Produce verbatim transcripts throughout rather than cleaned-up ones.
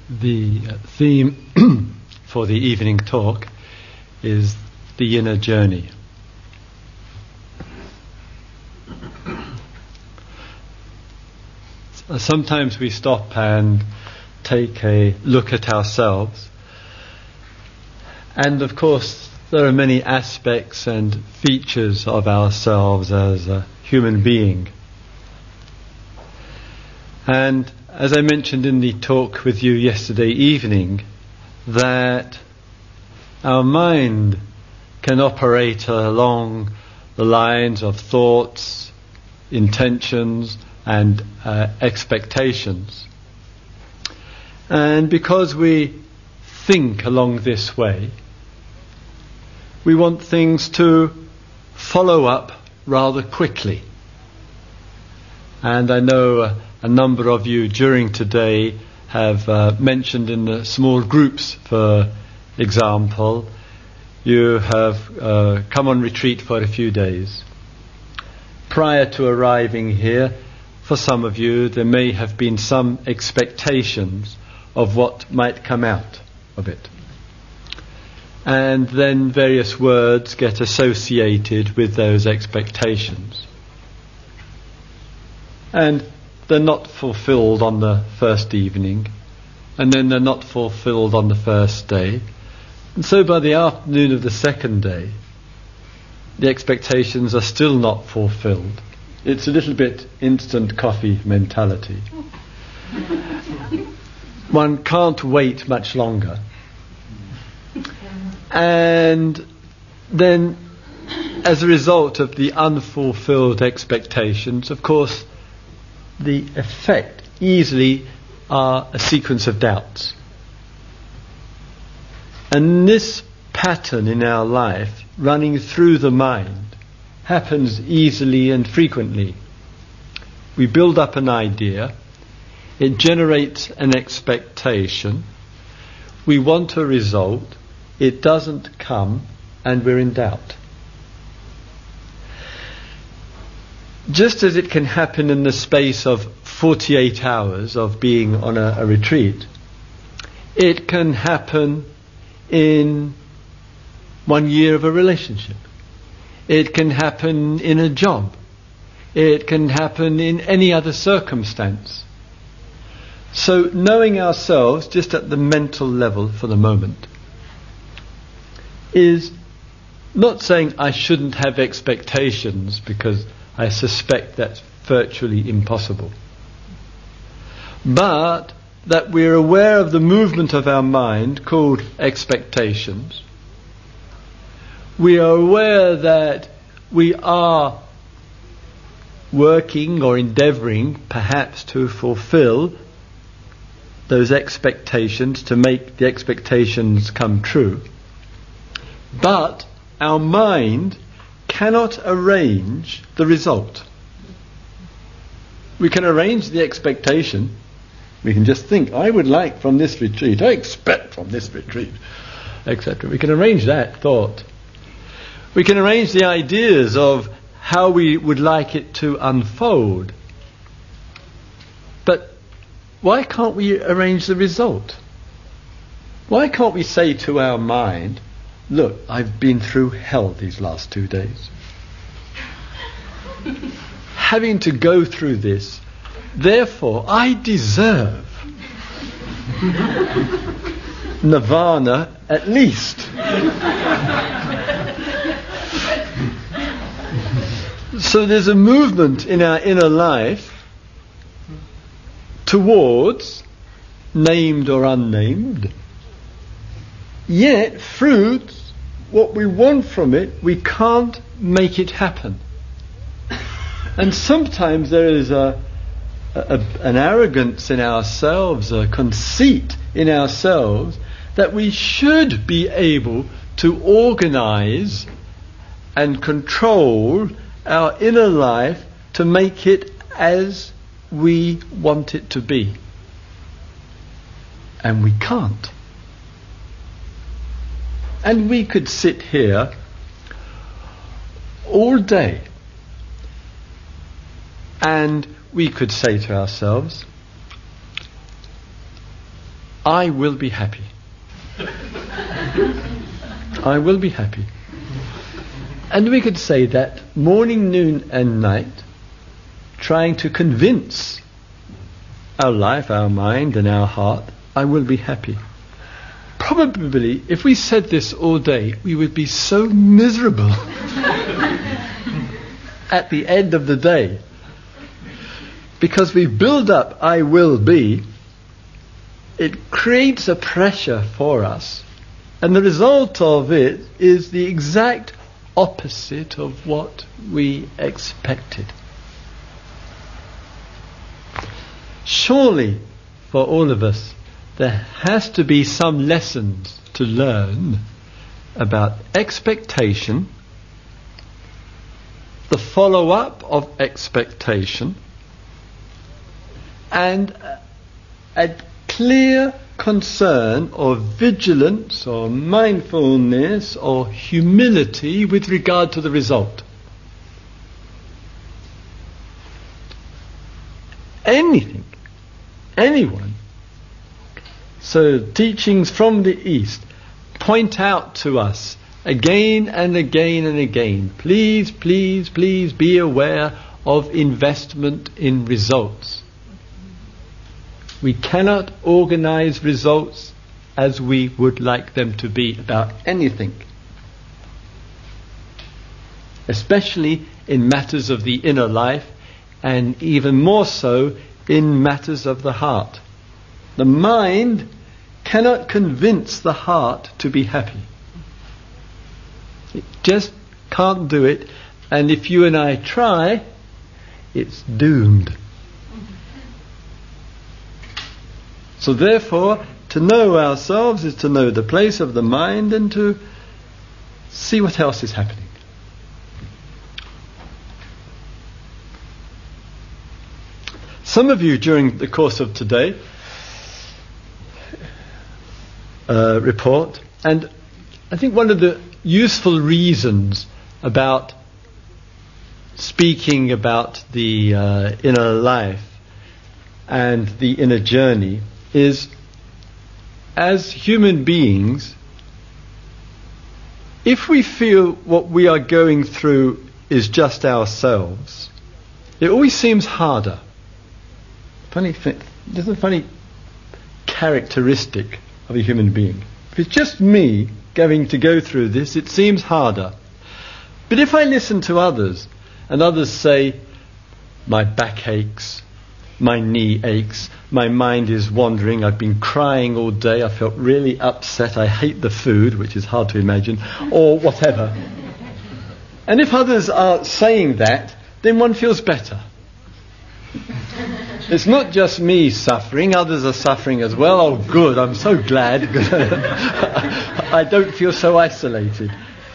The theme for the evening talk is the inner journey. Sometimes we stop and take a look at ourselves, and of course there are many aspects and features of ourselves as a human being. And as I mentioned in the talk with you yesterday evening, that our mind can operate along the lines of thoughts, intentions, and uh, expectations. And because we think along this way, we want things to follow up rather quickly. And I know uh, a number of you during today have uh, mentioned in the small groups, for example, you have uh, come on retreat for a few days. Prior to arriving here, for some of you, there may have been some expectations of what might come out of it. And then various words get associated with those expectations. And they're not fulfilled on the first evening, and then they're not fulfilled on the first day. And so by the afternoon of the second day, the expectations are still not fulfilled. It's a little bit instant coffee mentality. One can't wait much longer. And then, as a result of the unfulfilled expectations, of course, the effect easily are a sequence of doubts. And this pattern in our life, running through the mind, happens easily and frequently. We build up an idea, it generates an expectation, we want a result, it doesn't come, and we're in doubt. Just as it can happen in the space of forty-eight hours of being on a, a retreat, it can happen in one year of a relationship. It can happen in a job. It can happen in any other circumstance. So knowing ourselves just at the mental level for the moment is not saying I shouldn't have expectations, because I suspect that's virtually impossible. But that we're aware of the movement of our mind called expectations. We are aware that we are working or endeavouring perhaps to fulfill those expectations, to make the expectations come true. But our mind cannot arrange the result. We can arrange the expectation. We can just think, I would like from this retreat, I expect from this retreat, et cetera. We can arrange that thought. We can arrange the ideas of how we would like it to unfold. But why can't we arrange the result? Why can't we say to our mind, look, I've been through hell these last two days. Having to go through this, therefore I deserve nirvana at least. So there's a movement in our inner life towards, named or unnamed, yet fruits, what we want from it, we can't make it happen. And sometimes there is a, a, an arrogance in ourselves, a conceit in ourselves, that we should be able to organize and control our inner life to make it as we want it to be. And we can't. And we could sit here all day and we could say to ourselves, I will be happy. I will be happy. And we could say that morning, noon and night, trying to convince our life, our mind and our heart, I will be happy. Probably, if we said this all day, we would be so miserable at the end of the day. Because we build up I will be, it creates a pressure for us. And the result of it is the exact opposite of what we expected. Surely, for all of us, there has to be some lessons to learn about expectation, the follow-up of expectation, and a clear concern or vigilance or mindfulness or humility with regard to the result. Anything, anyone. So teachings from the East point out to us again and again and again, please, please, please be aware of investment in results. We cannot organize results as we would like them to be about anything, especially in matters of the inner life, and even more so in matters of the heart. The mind cannot convince the heart to be happy. It just can't do it, and if you and I try, it's doomed. So therefore, to know ourselves is to know the place of the mind and to see what else is happening. Some of you during the course of today uh, report, and I think one of the useful reasons about speaking about the uh, inner life and the inner journey is, as human beings, if we feel what we are going through is just ourselves, it always seems harder. Funny thing, there's a funny characteristic of a human being. If it's just me going to go through this, it seems harder. But if I listen to others, and others say, my back aches, my knee aches, my mind is wandering, I've been crying all day, I felt really upset, I hate the food, which is hard to imagine, or whatever. And if others are saying that, then one feels better. It's not just me suffering, others are suffering as well. Oh good, I'm so glad. I don't feel so isolated.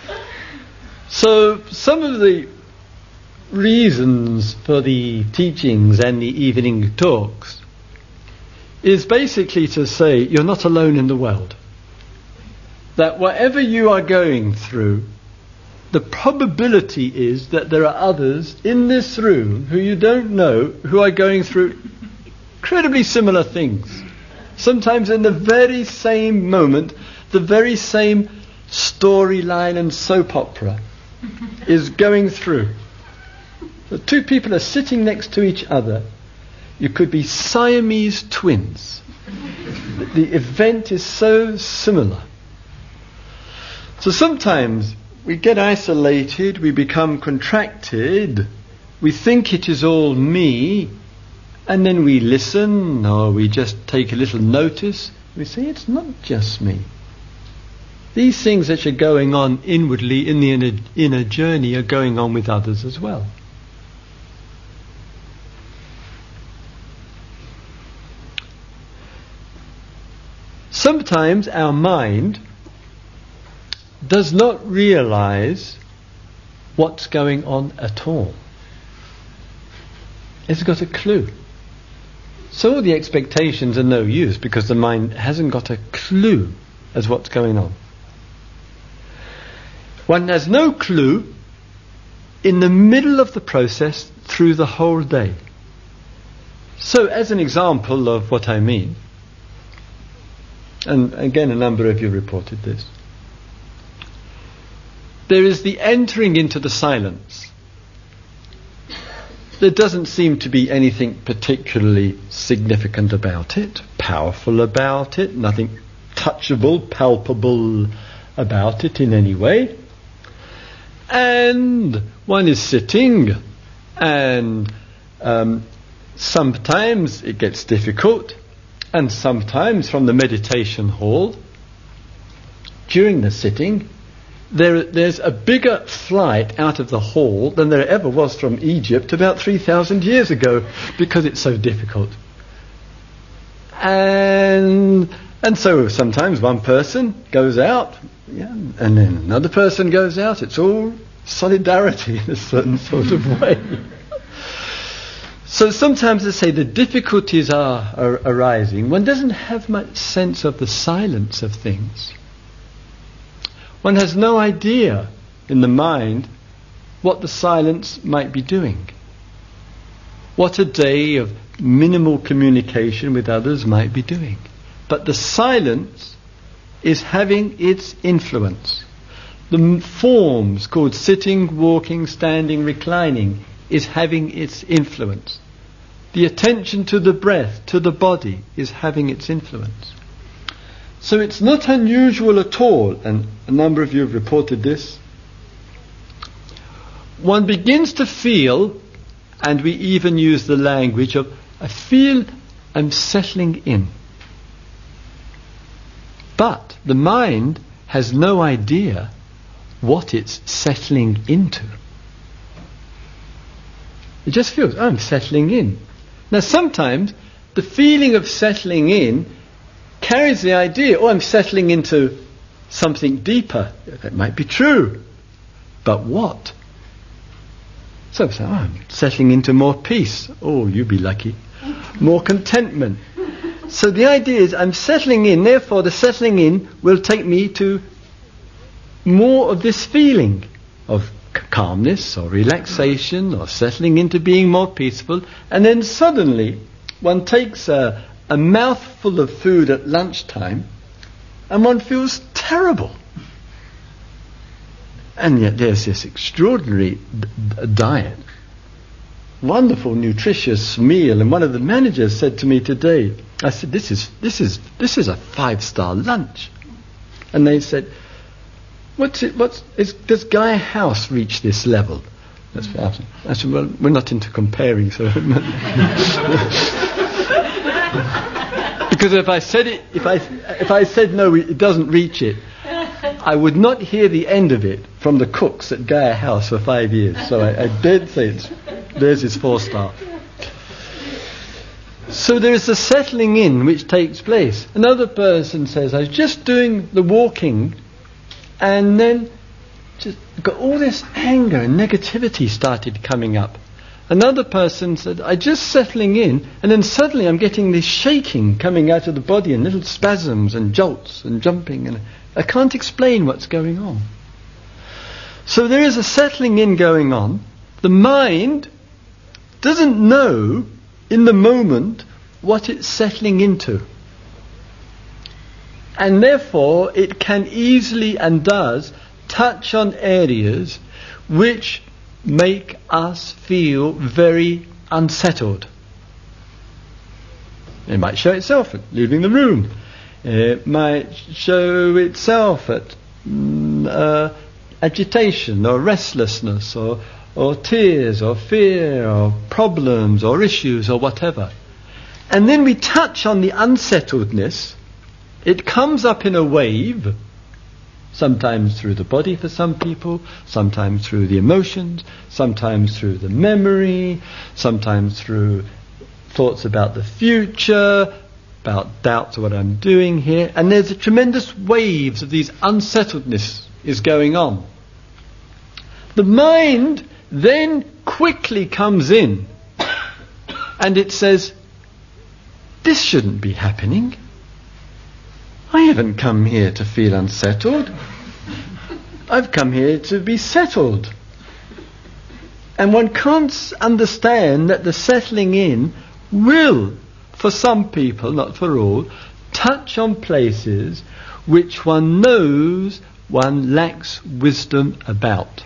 So some of the reasons for the teachings and the evening talks is basically to say you're not alone in the world. That whatever you are going through, the probability is that there are others in this room who you don't know who are going through incredibly similar things. Sometimes in the very same moment, the very same storyline and soap opera is going through. The two people are sitting next to each other. You could be Siamese twins. The event is so similar. So sometimes we get isolated, we become contracted, we think it is all me, and then we listen or we just take a little notice. We say it's not just me. These things that are going on inwardly in the inner, inner journey are going on with others as well. Sometimes our mind does not realize what's going on at all. It's got a clue. So all the expectations are no use because the mind hasn't got a clue as what's going on. One has no clue in the middle of the process through the whole day. So as an example of what I mean, and again a number of you reported this, there is the entering into the silence. There doesn't seem to be anything particularly significant about it, powerful about it, nothing touchable, palpable about it in any way. And one is sitting, and um, sometimes it gets difficult, and sometimes from the meditation hall, during the sitting, There, there's a bigger flight out of the hall than there ever was from Egypt about three thousand years ago, because it's so difficult. And and so sometimes one person goes out, yeah, and then another person goes out. It's all solidarity in a certain sort of way. So sometimes I say the difficulties are, are arising. One doesn't have much sense of the silence of things. One has no idea in the mind what the silence might be doing. What a day of minimal communication with others might be doing. But the silence is having its influence. The m- forms called sitting, walking, standing, reclining is having its influence. The attention to the breath, to the body, is having its influence. So it's not unusual at all, and a number of you have reported this. One begins to feel, and we even use the language of, I feel I'm settling in. But the mind has no idea what it's settling into. It just feels, oh, I'm settling in. Now sometimes the feeling of settling in carries the idea, oh, I'm settling into something deeper. That might be true. But what? So, so oh, I'm settling into more peace. Oh, you be lucky. More contentment. So the idea is I'm settling in, therefore the settling in will take me to more of this feeling of c- calmness or relaxation or settling into being more peaceful. And then suddenly one takes a a mouthful of food at lunchtime, and one feels terrible. And yet there's this extraordinary d- d- diet, wonderful, nutritious meal. And one of the managers said to me today, I said, "This is this is this is a five-star lunch." And they said, "What's it? What's is, does Gaia House reach this level?" That's what happened. I said, "Well, we're not into comparing, so." Because if I said it, if I if I said no, it doesn't reach it, I would not hear the end of it from the cooks at Gaia House for five years. So I, I did say it's, there's his four star. So there is a settling in which takes place. Another person says, I was just doing the walking, and then just got all this anger and negativity started coming up. Another person said, I'm just settling in, and then suddenly I'm getting this shaking coming out of the body and little spasms and jolts and jumping, and I can't explain what's going on. So there is a settling in going on. The mind doesn't know in the moment what it's settling into. And therefore it can easily and does touch on areas which make us feel very unsettled. It might show itself at leaving the room. It might show itself at mm, uh, agitation or restlessness or, or tears or fear or problems or issues or whatever. And then we touch on the unsettledness. It comes up in a wave, sometimes through the body for some people, sometimes through the emotions, sometimes through the memory, sometimes through thoughts about the future, about doubts of what I'm doing here. And there's a tremendous waves of these unsettledness is going on. The mind then quickly comes in and it says, this shouldn't be happening. I haven't come here to feel unsettled. I've come here to be settled. And one can't understand that the settling in will, for some people, not for all, touch on places which one knows one lacks wisdom about.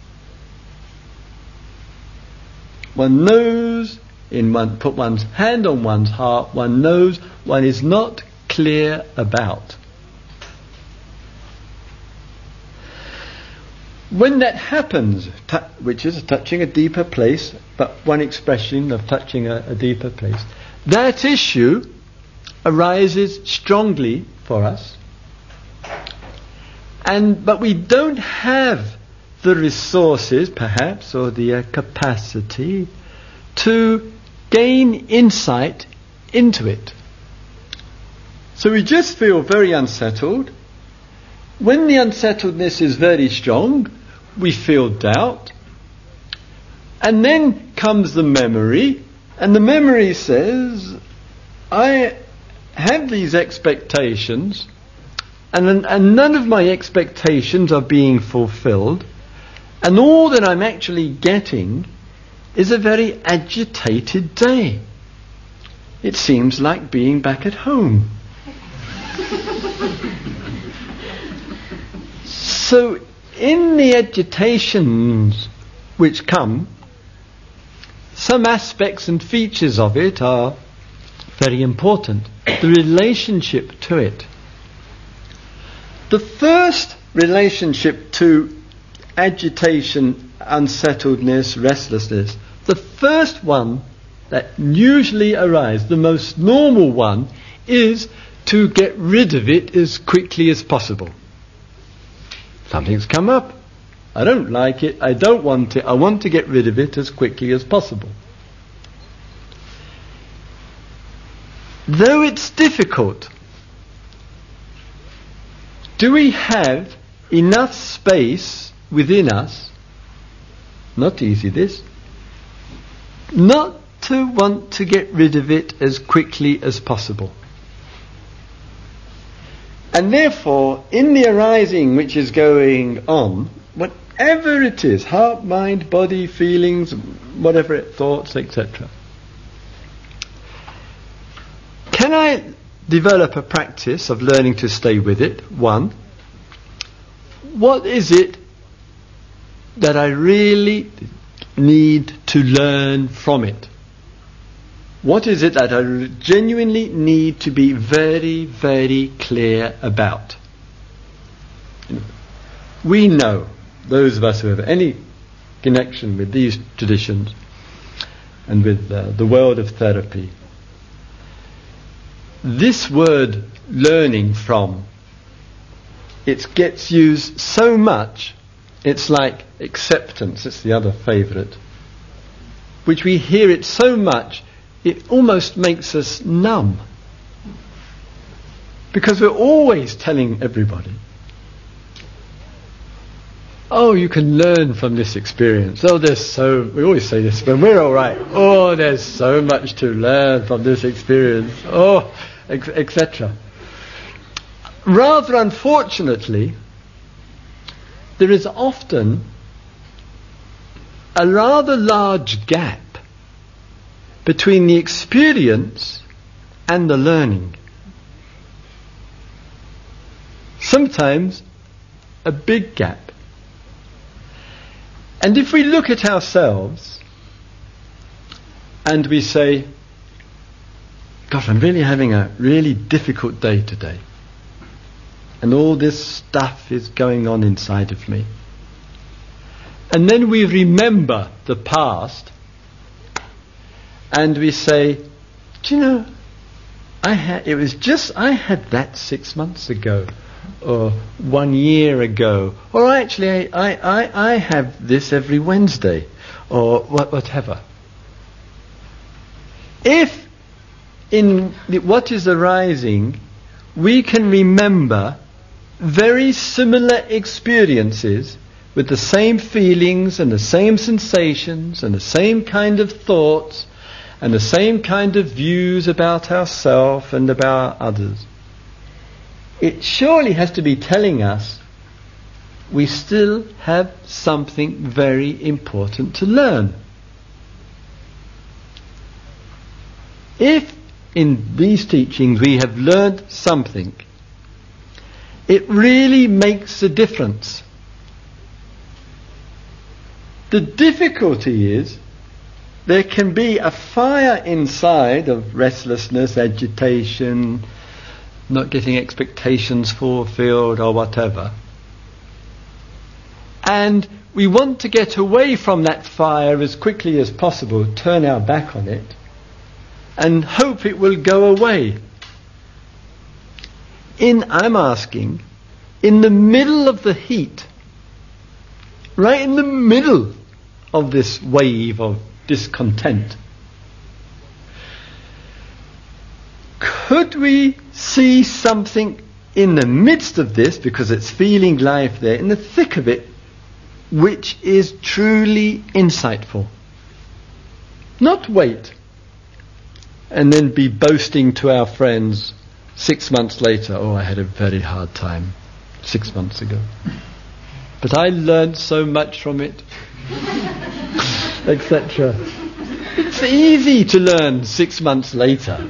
One knows, in one, put one's hand on one's heart, one knows one is not clear about. When that happens, t- which is touching a deeper place, but one expression of touching a, a deeper place, that issue arises strongly for us, and but we don't have the resources, perhaps, or the uh, capacity to gain insight into it. So we just feel very unsettled. When the unsettledness is very strong, we feel doubt. And then comes the memory, and the memory says, I have these expectations, and, and none of my expectations are being fulfilled, and all that I'm actually getting is a very agitated day. It seems like being back at home. So, in the agitations which come, some aspects and features of it are very important. The relationship to it. The first relationship to agitation, unsettledness, restlessness, the first one that usually arises, the most normal one, is to get rid of it as quickly as possible. Something's come up. I don't like it. I don't want it. I want to get rid of it as quickly as possible. Though it's difficult, do we have enough space within us, not easy this, not to want to get rid of it as quickly as possible? And therefore, in the arising which is going on, whatever it is, heart, mind, body, feelings, whatever it, thoughts, et cetera, can I develop a practice of learning to stay with it? One, what is it that I really need to learn from it? What is it that I genuinely need to be very, very clear about? We know, those of us who have any connection with these traditions and with uh, the world of therapy, this word learning from, it gets used so much, it's like acceptance, it's the other favourite, which we hear it so much, it almost makes us numb. Because we're always telling everybody, oh, you can learn from this experience. Oh, there's so, we always say this when we're all right. Oh, there's so much to learn from this experience. Oh, et cetera. Rather unfortunately, there is often a rather large gap between the experience and the learning. Sometimes a big gap. And if we look at ourselves and we say, gosh, I'm really having a really difficult day today, and all this stuff is going on inside of me, and then we remember the past and we say, do you know, I had, it was just, I had that six months ago, or one year ago, or actually I, I, I have this every Wednesday, or what, whatever. If in the, what is arising, we can remember very similar experiences with the same feelings and the same sensations and the same kind of thoughts and the same kind of views about ourselves and about others, it surely has to be telling us we still have something very important to learn. If in these teachings we have learned something, it really makes a difference. The difficulty is there can be a fire inside of restlessness, agitation, not getting expectations fulfilled or whatever. And we want to get away from that fire as quickly as possible, turn our back on it, and hope it will go away. In, I'm asking, in the middle of the heat, right in the middle of this wave of discontent, could we see something in the midst of this, because it's feeling life there, in the thick of it, which is truly insightful? Not wait and then be boasting to our friends six months later, oh, I had a very hard time six months ago, but I learned so much from it, et cetera. It's easy to learn six months later.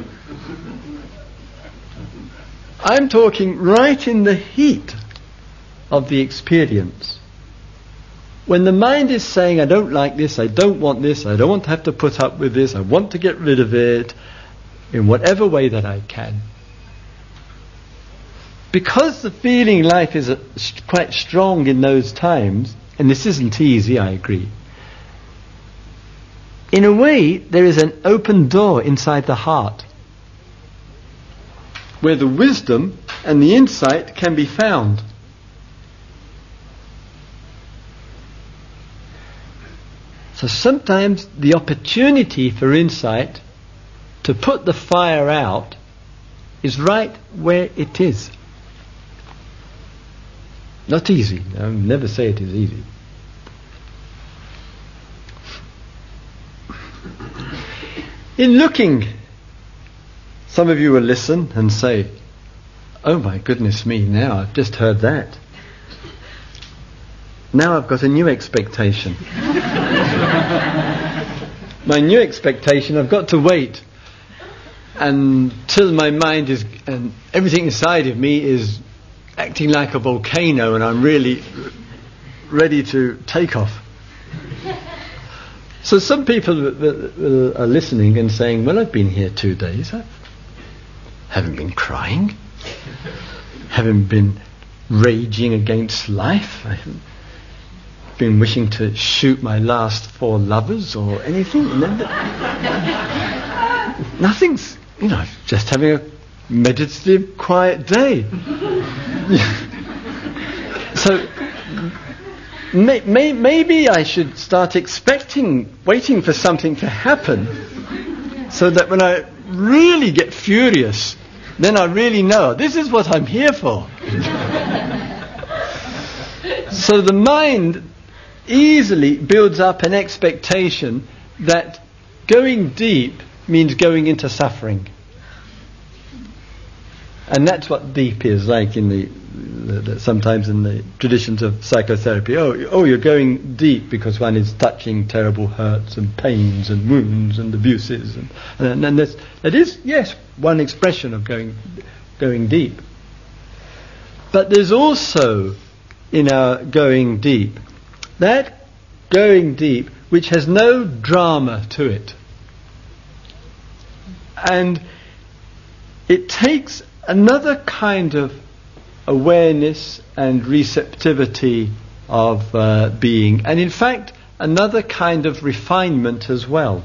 I'm talking right in the heat of the experience. When the mind is saying, I don't like this, I don't want this, I don't want to have to put up with this, I want to get rid of it in whatever way that I can. Because the feeling life is a, quite strong in those times, and this isn't easy, I agree, in a way there is an open door inside the heart where the wisdom and the insight can be found. So sometimes the opportunity for insight to put the fire out is right where it is. Not easy. I'll never say it is easy. In looking, some of you will listen and say, oh my goodness me, now I've just heard that. Now I've got a new expectation. My new expectation, I've got to wait until my mind is, and everything inside of me is acting like a volcano and I'm really ready to take off. So some people are listening and saying, well, I've been here two days. I haven't been crying. Haven't been raging against life. I haven't been wishing to shoot my last four lovers or anything. Nothing's, you know, just having a meditative, quiet day. So may, may, maybe I should start expecting, waiting for something to happen, so that when I really get furious, then I really know this is what I'm here for. So the mind easily builds up an expectation that going deep means going into suffering. And that's what deep is, like in the, the, the sometimes in the traditions of psychotherapy. Oh, oh, you're going deep because one is touching terrible hurts and pains and wounds and abuses, and and, and that's, that is, yes, one expression of going going deep. But there's also in our going deep that going deep which has no drama to it, and it takes another kind of awareness and receptivity of uh, being, and in fact another kind of refinement as well.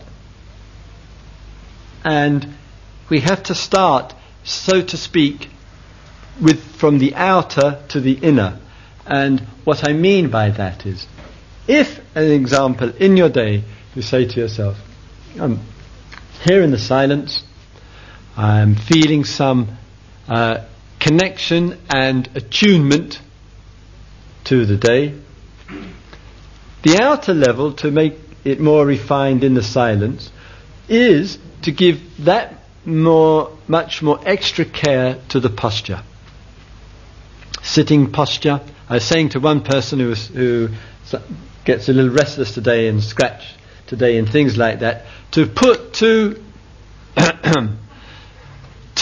And we have to start, so to speak, with from the outer to the inner. And what I mean by that is, if, an example, in your day you say to yourself, I'm here in the silence, I'm feeling some Uh, connection and attunement to the day. The outer level, to make it more refined in the silence, is to give that more, much more extra care to the posture. Sitting posture. I was saying to one person who, was, who gets a little restless today and scratch today and things like that, to put two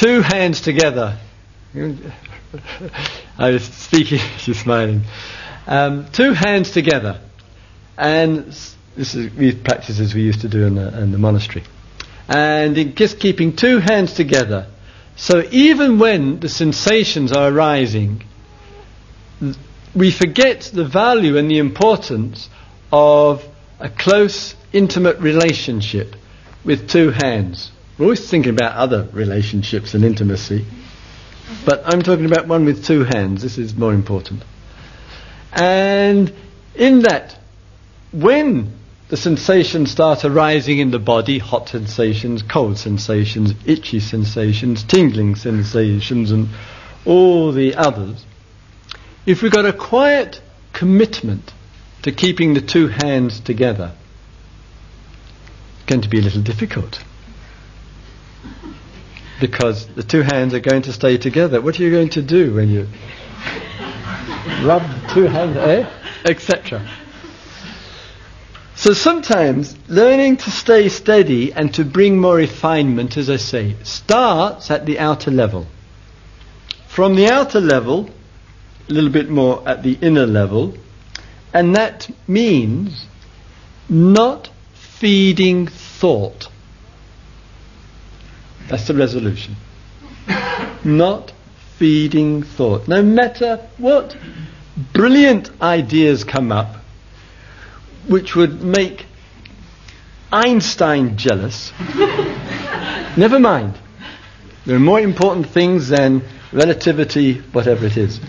two hands together. I was speaking, she's smiling. Um, two hands together. And this is these practices we used to do in the, in the monastery. And in just keeping two hands together. So even when the sensations are arising, we forget the value and the importance of a close, intimate relationship with two hands. We're always thinking about other relationships and intimacy, but I'm talking about one with two hands. This is more important. And in that, when the sensations start arising in the body, hot sensations, cold sensations, itchy sensations, tingling sensations, and all the others, if we've got a quiet commitment to keeping the two hands together, it's going to be a little difficult. Because the two hands are going to stay together. What are you going to do when you rub two hands, eh? et cetera. So sometimes learning to stay steady and to bring more refinement, as I say, starts at the outer level. From the outer level, a little bit more at the inner level, and that means not feeding thought. That's the resolution. Not feeding thought. No matter what brilliant ideas come up, which would make Einstein jealous, never mind. There are more important things than relativity, whatever it is.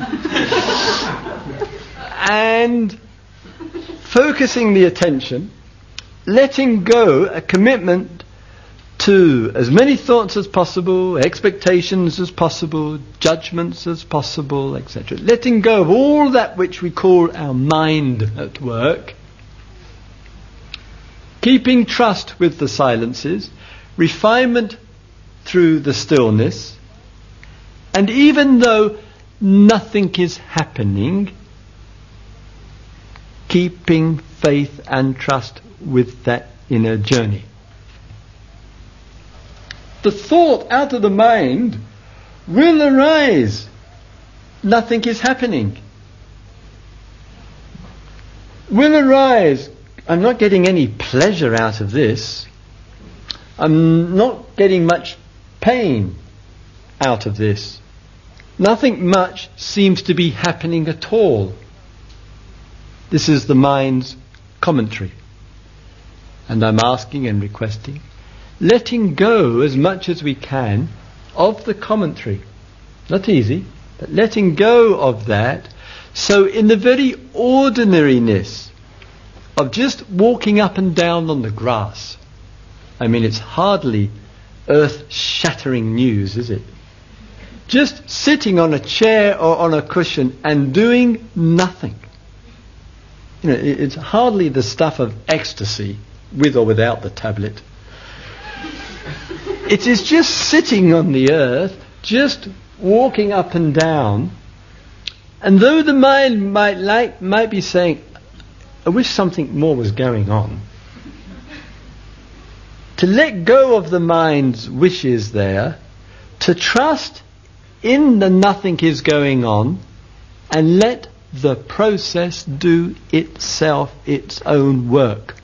And focusing the attention, letting go, a commitment to as many thoughts as possible, expectations as possible, judgments as possible, et cetera. Letting go of all that which we call our mind at work, keeping trust with the silences, refinement through the stillness, and even though nothing is happening, keeping faith and trust with that inner journey. The thought out of the mind will arise. Nothing is happening. Will arise. I'm not getting any pleasure out of this. I'm not getting much pain out of this. Nothing much seems to be happening at all. This is the mind's commentary. And I'm asking and requesting, letting go as much as we can of the commentary. Not easy, but letting go of that. So in the very ordinariness of just walking up and down on the grass, I mean, it's hardly earth-shattering news, is it? Just sitting on a chair or on a cushion and doing nothing. You know, it's hardly the stuff of ecstasy, with or without the tablet. It is just sitting on the earth, just walking up and down, and though the mind might like, might be saying, I wish something more was going on, to let go of the mind's wishes there, to trust in the nothing is going on, and let the process do itself its own work.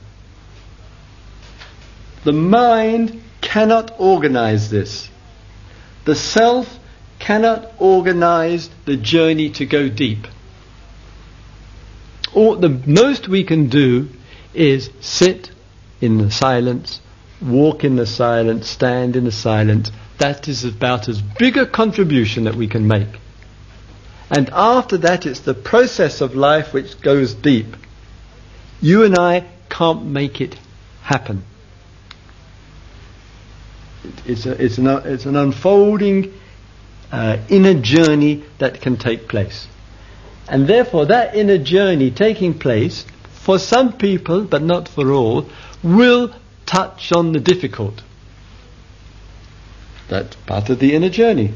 The mind cannot organize this. The self cannot organize the journey to go deep. All the most we can do is sit in the silence, walk in the silence, stand in the silence. That is about as big a contribution that we can make. And after that, it's the process of life which goes deep. You and I can't make it happen. It's, a, it's, an, it's an unfolding uh, inner journey that can take place. And therefore that inner journey taking place, for some people, but not for all, will touch on the difficult. That's part of the inner journey.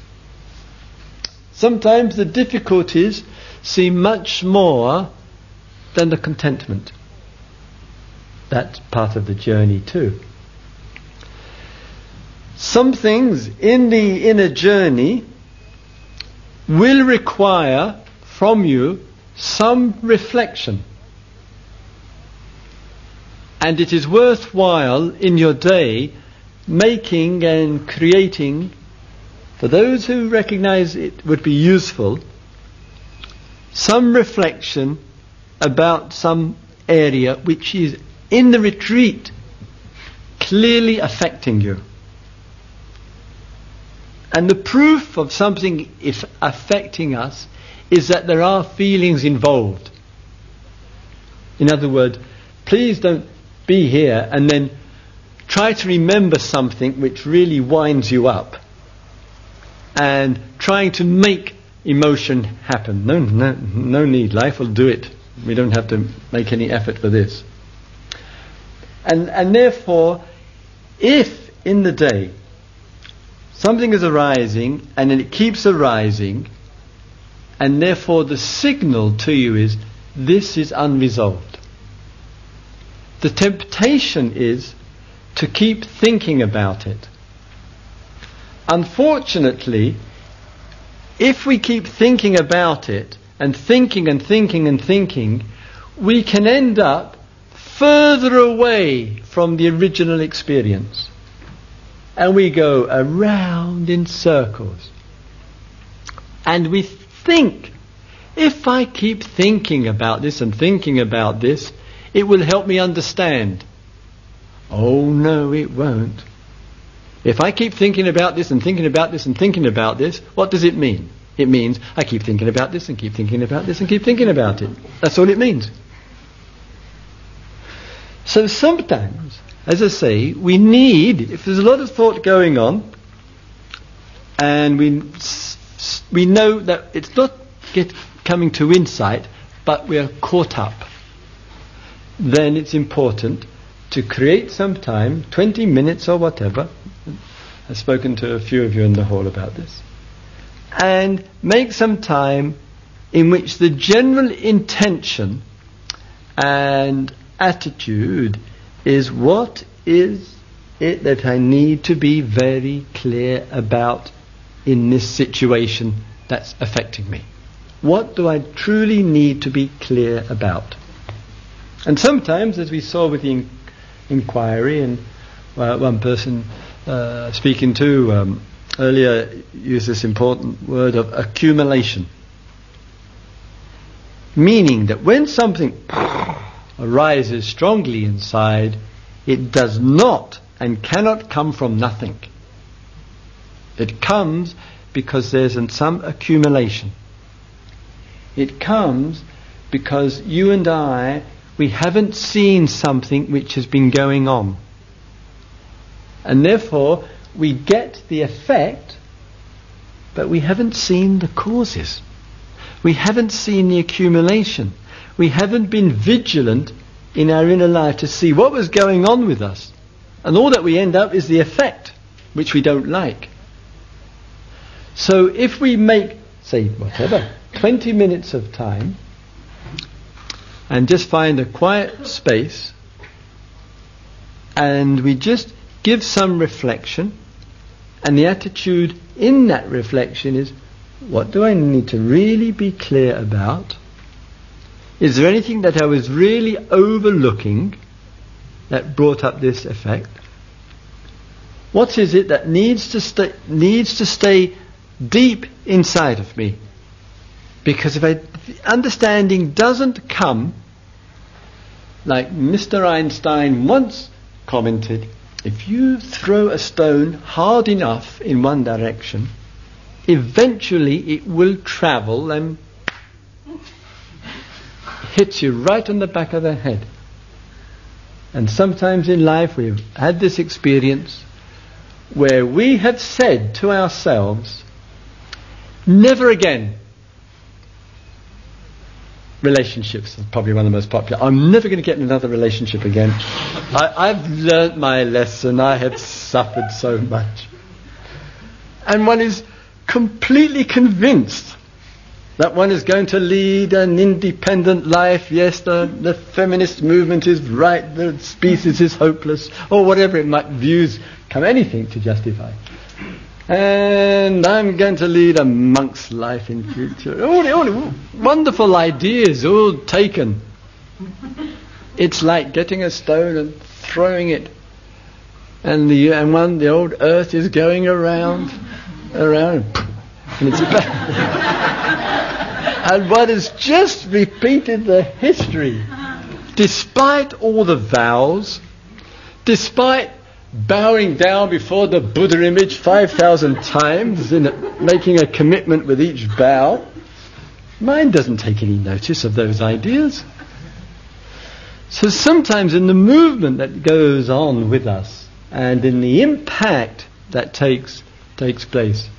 Sometimes the difficulties seem much more than the contentment. That's part of the journey too. some things in the inner journey will require from you some reflection. And it is worthwhile in your day making and creating, for those who recognize it would be useful, some reflection about some area which is in the retreat clearly affecting you. And the proof of something if affecting us is that there are feelings involved. In other words, please don't be here and then try to remember something which really winds you up and trying to make emotion happen. No, no, no need. Life will do it. We don't have to make any effort for this. And and therefore, if in the day something is arising and it keeps arising, and therefore the signal to you is this is unresolved, the temptation is to keep thinking about it. Unfortunately, if we keep thinking about it and thinking and thinking and thinking, we can end up further away from the original experience. And we go around in circles. And we think, if I keep thinking about this and thinking about this, it will help me understand. Oh no, it won't. If I keep thinking about this and thinking about this and thinking about this, what does it mean? It means I keep thinking about this and keep thinking about this and keep thinking about it. That's all it means. So sometimes, as I say, we need, if there's a lot of thought going on, and we we know that it's not get, coming to insight, but we are caught up, then it's important to create some time, twenty minutes or whatever. I've spoken to a few of you in the hall about this. And make some time in which the general intention and attitude is, what is it that I need to be very clear about in this situation that's affecting me? What do I truly need to be clear about? And sometimes, as we saw with the in- inquiry, and uh, one person uh, speaking to um, earlier used this important word of accumulation. Meaning that when something arises strongly inside, it does not and cannot come from nothing. It comes because there's an, some accumulation. It comes because you and I, we haven't seen something which has been going on. And therefore, we get the effect, but we haven't seen the causes. We haven't seen the accumulation. We haven't been vigilant in our inner life to see what was going on with us. And all that we end up is the effect, which we don't like. So if we make, say, whatever, twenty minutes of time, and just find a quiet space, and we just give some reflection, and the attitude in that reflection is, what do I need to really be clear about? Is there anything that I was really overlooking that brought up this effect? What is it that needs to stay needs to stay deep inside of me? Because if, I, if understanding doesn't come, like Mister Einstein once commented, if you throw a stone hard enough in one direction, eventually it will travel and hits you right on the back of the head. And sometimes in life we've had this experience where we have said to ourselves, never again. Relationships are probably one of the most popular. I'm never going to get in another relationship again. I, I've learnt my lesson. I have suffered so much. And one is completely convinced that one is going to lead an independent life. Yes, the, the feminist movement is right, the species is hopeless, or whatever it might, views come anything to justify. And I'm going to lead a monk's life in future. All the, all the wonderful ideas, all taken. It's like getting a stone and throwing it, and the and one the old earth is going around, around, and it's about. And one has just repeated the history, despite all the vows, despite bowing down before the Buddha image five thousand times, in a, making a commitment with each bow. Mind doesn't take any notice of those ideas. So sometimes in the movement that goes on with us, and in the impact that takes takes place,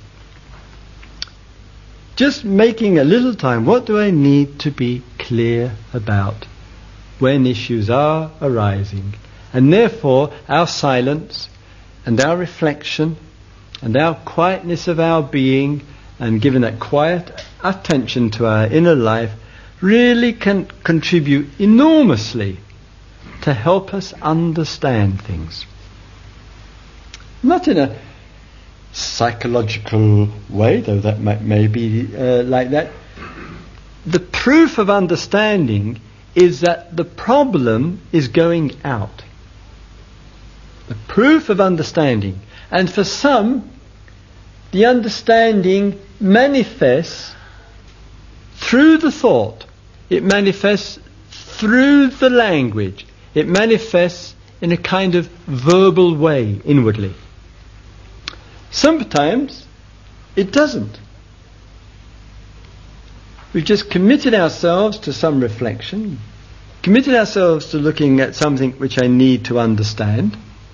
just making a little time, what do I need to be clear about when issues are arising? And therefore our silence and our reflection and our quietness of our being, and giving that quiet attention to our inner life, really can contribute enormously to help us understand things. Not in a psychological way, though that may, may be uh, like that. The proof of understanding is that the problem is going out. The proof of understanding. And for some, the understanding manifests through the thought. It manifests through the language. It manifests in a kind of verbal way inwardly. Sometimes it doesn't. We've just committed ourselves to some reflection, committed ourselves to looking at something which I need to understand.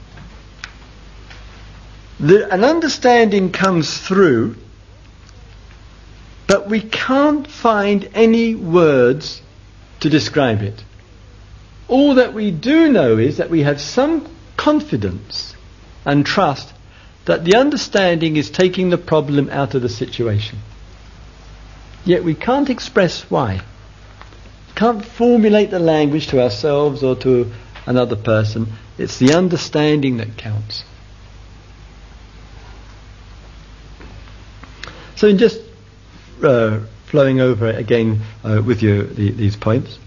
The, an understanding comes through, but we can't find any words to describe it. All that we do know is that we have some confidence and trust that the understanding is taking the problem out of the situation. Yet we can't express why. Can't formulate the language to ourselves or to another person. It's the understanding that counts. So in just uh, flowing over again uh, with you the, these points,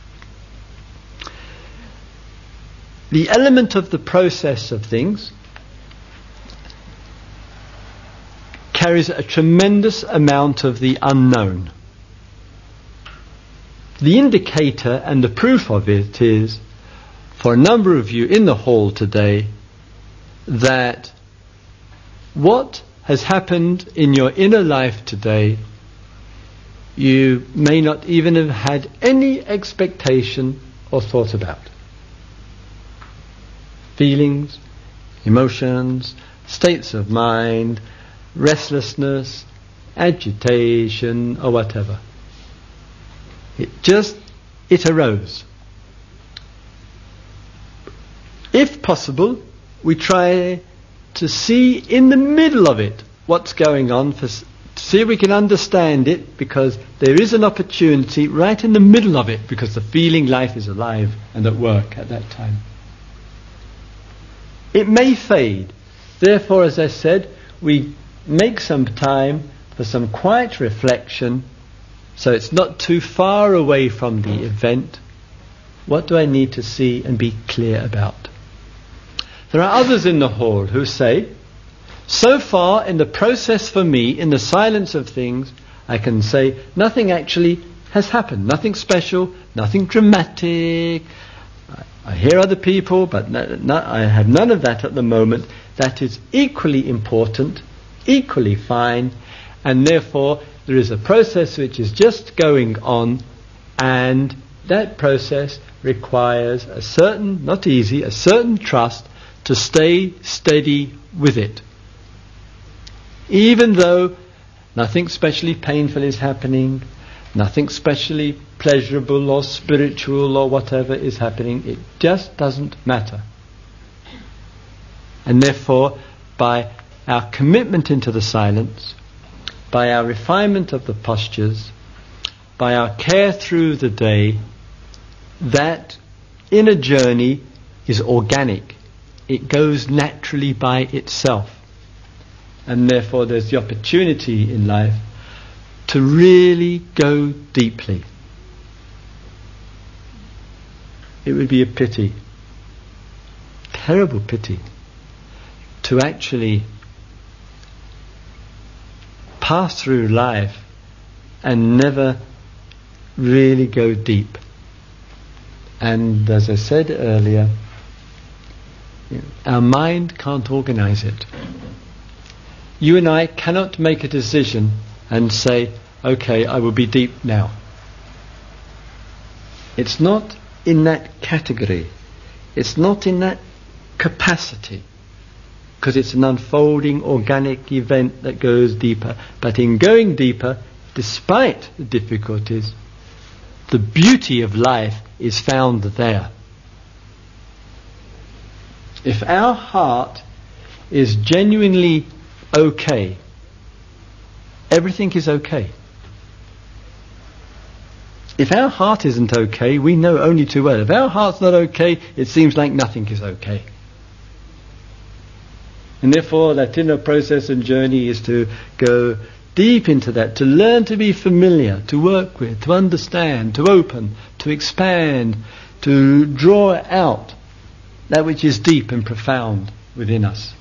the element of the process of things carries a tremendous amount of the unknown. The indicator and the proof of it is, for a number of you in the hall today, that what has happened in your inner life today, you may not even have had any expectation or thought about. Feelings, emotions, states of mind, restlessness, agitation, or whatever. It just, it arose. If possible, we try to see in the middle of it what's going on, for, to see if we can understand it, because there is an opportunity right in the middle of it, because the feeling life is alive and at work at that time. It may fade. Therefore, as I said, we make some time for some quiet reflection, so it's not too far away from the event. What do I need to see and be clear about? There are others in the hall who say, so far in the process for me, in the silence of things, I can say nothing actually has happened, nothing special, nothing dramatic. I, I hear other people, but no, no, I have none of that at the moment. That is equally important, equally fine, and therefore there is a process which is just going on, and that process requires a certain, not easy, a certain trust to stay steady with it. Even though nothing specially painful is happening, nothing specially pleasurable or spiritual or whatever is happening, it just doesn't matter. And therefore, by our commitment into the silence, by our refinement of the postures, by our care through the day, that inner journey is organic. it goes naturally by itself. And therefore there's the opportunity in life to really go deeply. It would be a pity, terrible pity, to actually pass through life and never really go deep. And as I said earlier, our mind can't organize it. You and I cannot make a decision and say, okay, I will be deep now. It's not in that category. It's not in that capacity. Because it's an unfolding organic event that goes deeper. But in going deeper, despite the difficulties, the beauty of life is found there. If our heart is genuinely okay, everything is okay. If our heart isn't okay, we know only too well. If our heart's not okay, it seems like nothing is okay. And therefore that inner process and journey is to go deep into that, to learn to be familiar, to work with, to understand, to open, to expand, to draw out that which is deep and profound within us.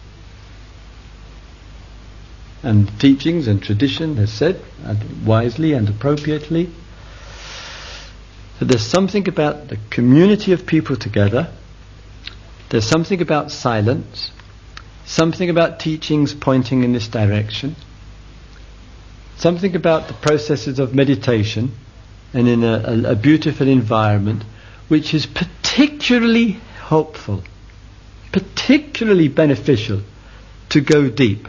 And teachings and tradition has said, and wisely and appropriately, that there's something about the community of people together, there's something about silence, something about teachings pointing in this direction, something about the processes of meditation and in a, a, a beautiful environment which is particularly helpful, particularly beneficial to go deep.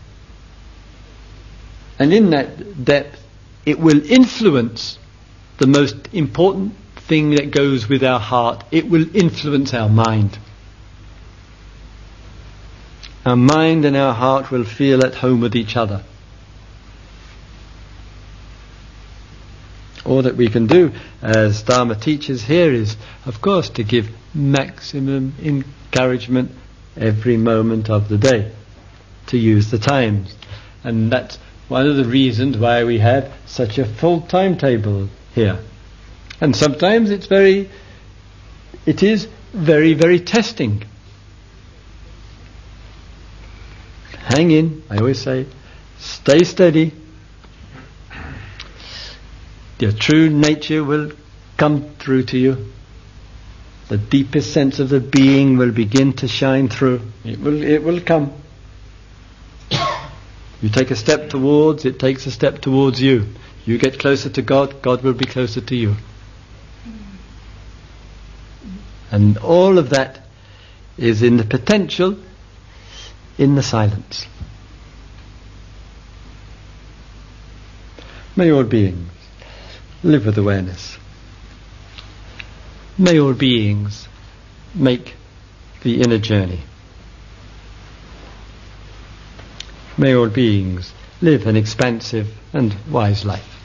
And in that depth, it will influence the most important thing that goes with our heart. It will influence our mind. Our mind and our heart will feel at home with each other. All that we can do, as Dharma teaches here, is, of course, to give maximum encouragement every moment of the day, to use the times. And that's one of the reasons why we have such a full timetable here. And sometimes it's very, it is very, very testing. Hang in, I always say, stay steady. Your true nature will come through to you. The deepest sense of the being will begin to shine through. It will, it will come. You take a step towards, it takes a step towards you. You get closer to God, God will be closer to you. And all of that is in the potential, in the silence. May all beings live with awareness. May all beings make the inner journey. May all beings live an expansive and wise life.